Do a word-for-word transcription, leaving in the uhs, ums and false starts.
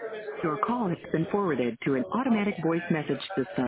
Your call has been forwarded to an automatic voice message system.